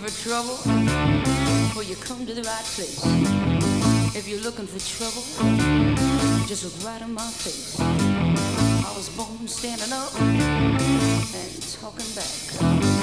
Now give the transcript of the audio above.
for trouble, well, you come to the right place. If you're looking for trouble, just look right in my face. I was born standing up and talking back.